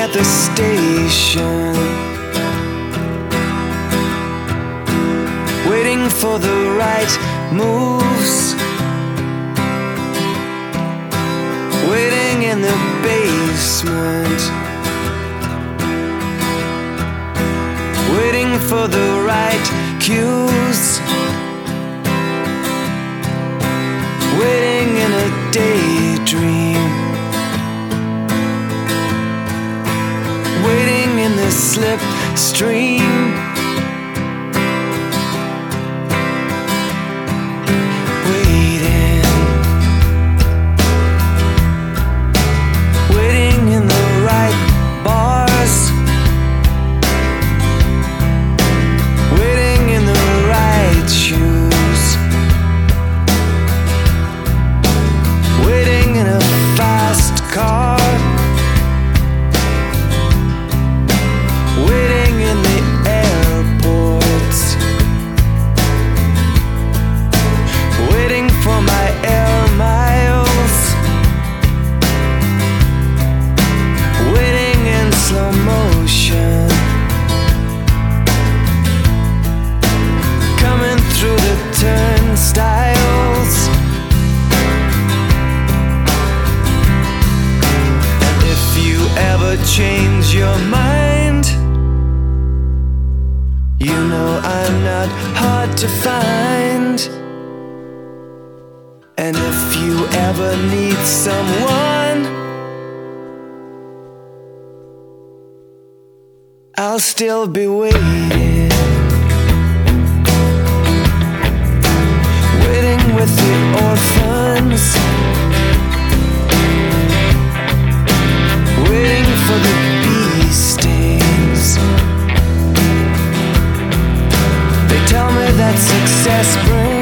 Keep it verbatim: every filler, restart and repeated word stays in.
at the station, waiting for the right moves, waiting in the basement, waiting for the right cues, waiting in a daydream, waiting in the slipstream, waiting, waiting in the right bars, waiting in the right shoes, waiting in a fast car, waiting in the airports, waiting for my air miles, waiting in slow motion, coming through the turnstiles. And if you ever change your mind, you know I'm not hard to find. And if you ever need someone, I'll still be waiting, waiting with the orphans, waiting for the bee stings. They tell me that success brings